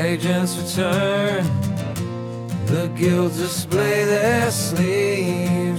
agents return. The guilds display their sleeves.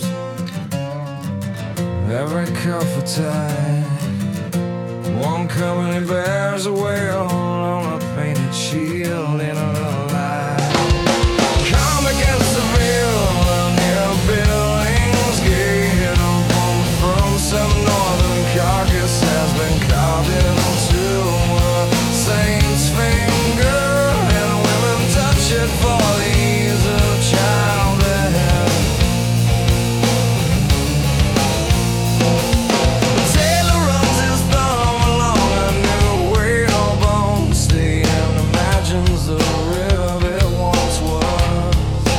Every cuff tied. One company bears a whale on a painted shield in a light. Come against the veil near Billings Gate. A bomb from some northern carcass has been carved into a saint's finger, and women touch it for the ease of childbed. The tailor runs his thumb along a new whalebone sea and imagines the river it once was.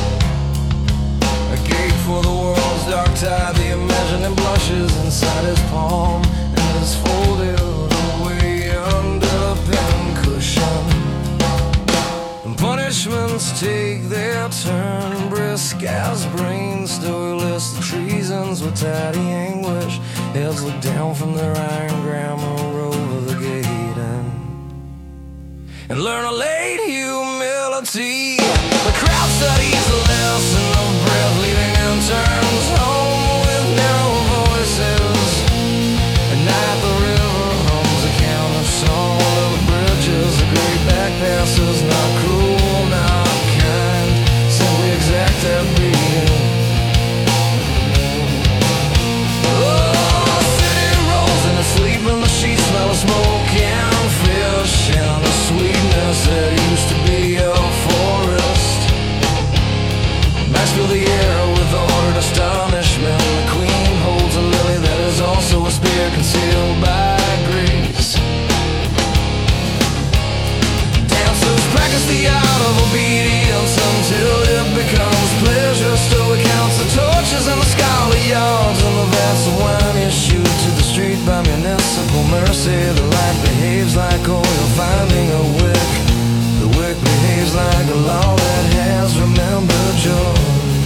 A gate for the world's dark tide. The imagining blushes inside his palm and is folded away under pincushion. And punishments take their turn, brisk as brains still list the treasons with tidy anguish. Heads look down from their iron grammar over the gate and learn a late humility. The crowd studies the lesson of breath, leaving interns home with narrow voices. At night the river hums a count of song of the bridges. The great back passes, not cruel, not kind, simply exact their being. Oh, city rolls in its sleep and the sheets smell of smoke and fish and the sweetness that used to be a forest. Bats fill the air with ordered astonishment. The queen holds a lily that is also a spear concealed by grace. Dancers practice the art of obedience until it becomes pleasure. Stoic counts the torches and the scarlet yards and the vats of wine issued to the street by municipal mercy. The light behaves like oil finding a wick. The wick behaves like a law that has remembered joy.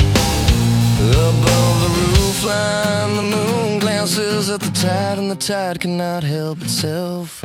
Above the roof line, the moon glances at the tide, and the tide cannot help itself.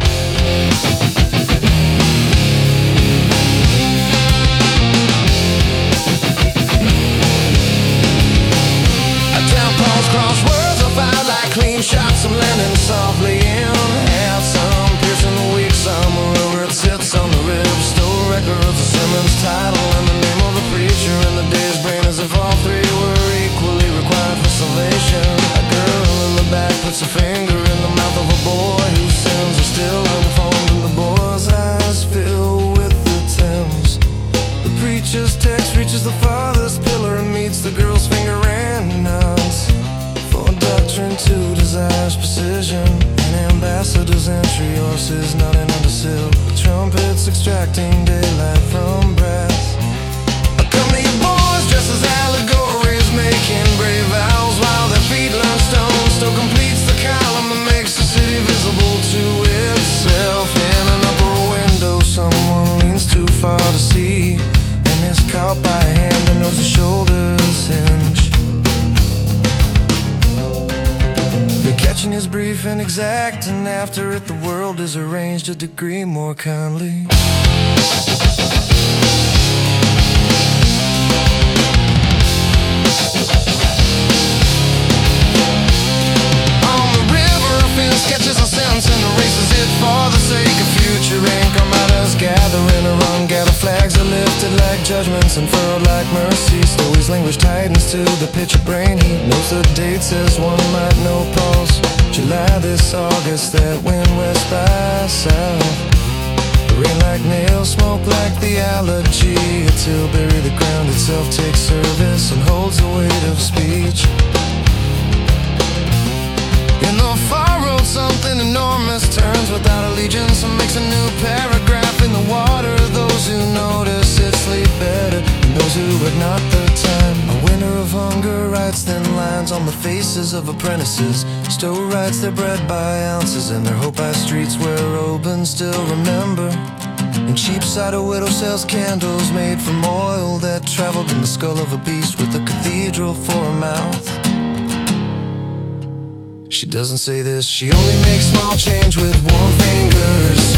At Town Paul's crosswords are fired like clean shots of linen softly in. Have some piercing the weak summer where it sits on the rib. Store records, the sermon's title, and the name of the preacher, and the day's brain as if all three were equally required for salvation. A girl in the back puts a finger in the mouth of a boy whose sins are still unformed, and the boy's eyes fill with the Thames. The preacher's text reaches the father's pillar and meets the girl's finger and nods. For doctrine to desire's precision, an ambassador's entry horses nodding under silk, trumpets extracting daylight from brass. A company of boys dressed as allegories, making brave vows while their feet learn stone. Still completes the column that makes the city visible to itself. In an upper window someone leans too far to see, and is caught by a hand and knows his shoulders hinge. The catching is brief and exact, and after it the world is arranged a degree more kindly. Sketches a sentence and erases it for the sake of future ink. Armadas gathering or ungather flags are lifted like judgments and furrowed like mercy. Stories language tightens to the pitch of brain heat. Knows the date, says one might know pulse. July this August, that wind west by south. Rain like nails, smoke like the allergy. A tilbury, the ground itself takes service and holds the weight of speech. In the far road something enormous turns without allegiance and makes a new paragraph in the water. Those who notice it sleep better than those who had not the time. A winter of hunger writes thin lines on the faces of apprentices. Stowe writes their bread by ounces and their hope by streets where Robins still remember. In Cheapside a widow sells candles made from oil that traveled in the skull of a beast with a cathedral for a mouth. She doesn't say this, she only makes small change with warm fingers.